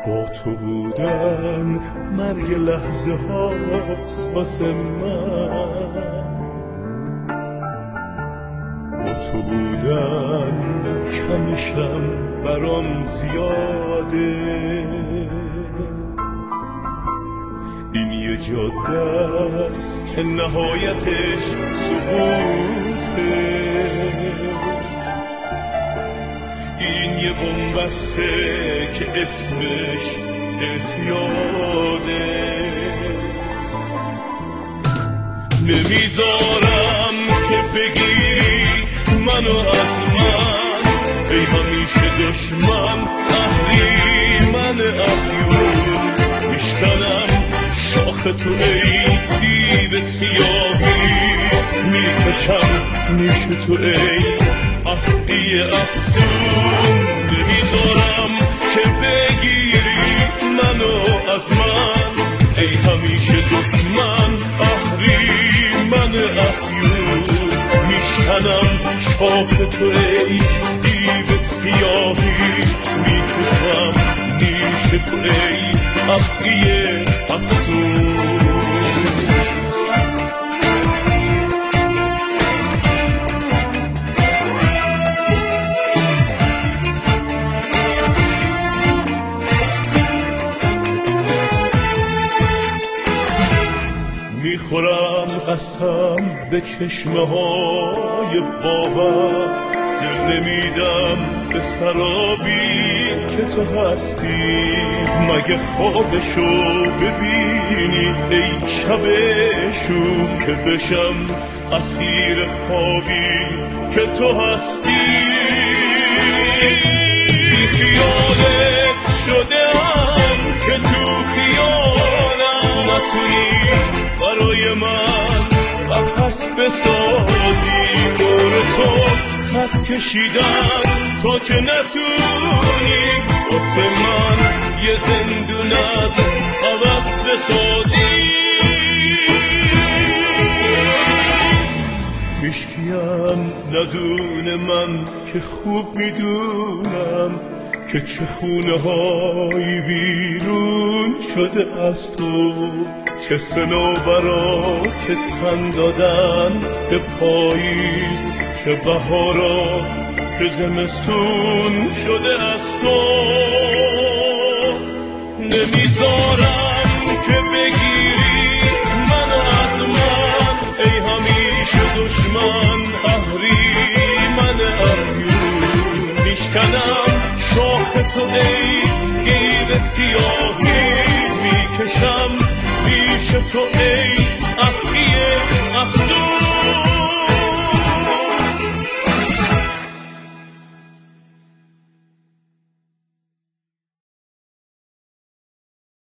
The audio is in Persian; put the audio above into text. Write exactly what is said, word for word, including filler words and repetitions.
با تو بودن مرگ لحظه هاست واسه من، با تو بودن کمشم برام زیاده. این یه جاده است که نهایتش سقوطه، این یه بنبسته که اسمش اعتیاده. نمیذارم که بگیری منو از من، ای همیشه دشمن اهریمن اهریون. میشکنم شاخ تو ای دیو سیاهی، میکشم نیش تو ای افعی افزون. نمیذارم که بگیری منو از من، ای همیشه دشمن اهریمن اهریون. میشکنم شاخ تو ای دیو سیاهی، میکشم نیش تو ای افعی افزون. میخورم قسم به چشمه های باور، دل نمیدم به سرابی که تو هستی. مگه خوابشو ببینی ای شبشون، که بشم اسیر خوابی که تو هستی. بی خیالت شدم که تو خیالم نتونی برای من قفس بسازی. دور تو خط کشیدن تا که نتونی واسه من یه زندون از عوض بسازی. هیچکیم ندونه من که خوب میدونم که چه خونه های ویرون شده از تو، چه صنوبرا که تن دادن به پاییز، چه بهارا که زمستون شده از تو. نمیذارم که بگیری منو از من، ای همیشه دشمن اهریمن اهریون. میشکنم شاخ تو ای گیو سیاهی، میکشم پیش تو ای افعی افزون.